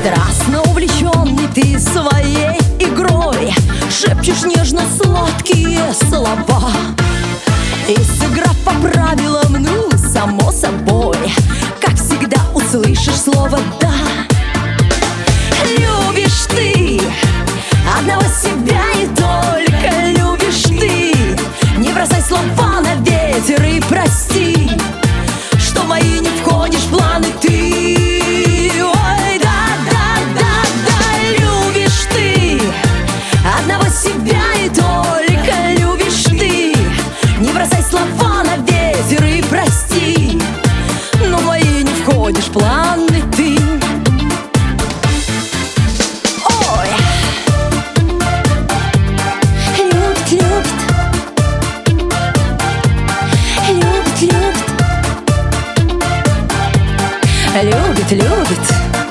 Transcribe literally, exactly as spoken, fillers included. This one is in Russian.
Страстно увлеченный ты своей игрой, шепчешь нежно-сладкие слова. И сыграв по правилам, ну, само собой, как всегда услышишь слово «да». Любишь ты одного себя и только любишь ты. Не бросай слова на ветер и прости, что в мои не входишь в планы ты. Ой, да-да-да-да, любишь ты одного себя и только любишь ты. Не бросай слова на ветер и прости, но в мои не входишь в планы ты. Ой, любит, любит, любит, любит, любит, любит.